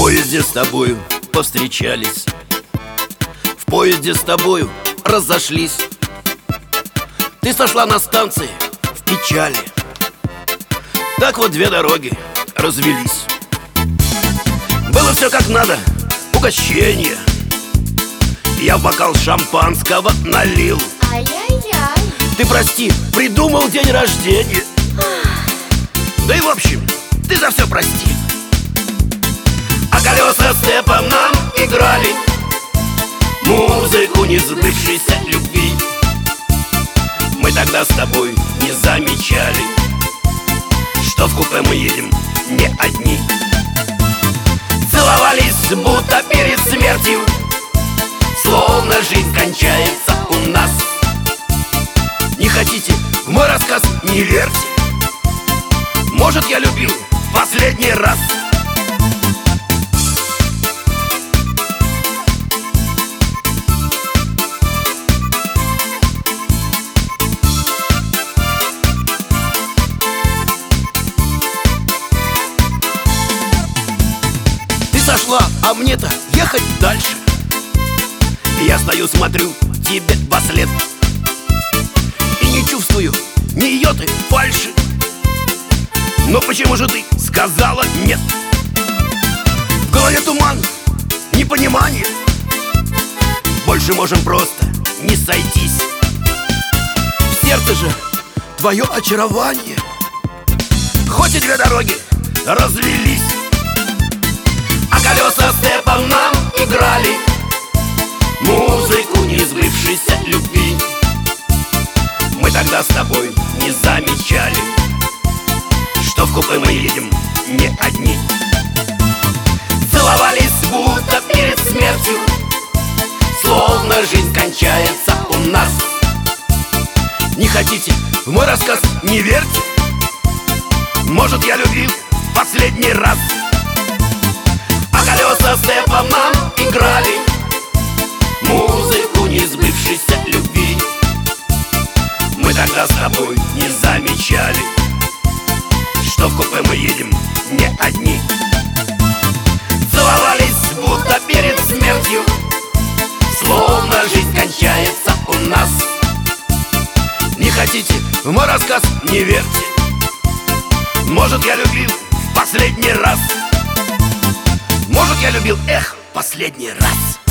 поезде с тобою повстречались, в поезде с тобою разошлись. Ты сошла на станции в печали. Так вот две дороги развелись. Было все как надо, угощение. Я в бокал шампанского налил. Ай-яй-яй. Ты прости, придумал день рождения. Да и в общем, ты за все прости. А колеса степом нам играли музыку несбывшейся любви. Мы тогда с тобой не замечали, что в купе мы едем не одни. Целовались будто перед смертью, словно жизнь кончается у нас. Не хотите в мой рассказ, не верьте. Может, я любил в последний раз. Ты сошла, а мне-то ехать дальше. Я стою, смотрю тебе вслед и не чувствую ни йоты фальши. Но почему же ты сказала нет? В голове туман, непонимание. Больше можем просто не сойтись. В сердце же твое очарование. Хоть и две дороги развелись, а колеса степом нам играли музыку несбывшейся любви. Мы тогда с тобой не замечали, что в купе мы едем не одни. Целовались будто перед смертью, словно жизнь кончается у нас. Не хотите в мой рассказ, не верьте. Может, я любил в последний раз. А колеса степом нам играли музыку несбывшейся любви. Мы тогда с тобой не замечали, что в купе мы едем не одни. Целовались будто перед смертью, словно жизнь кончается у нас. Не хотите в мой рассказ, не верьте. Может, я любил в последний раз. Может, я любил, последний раз.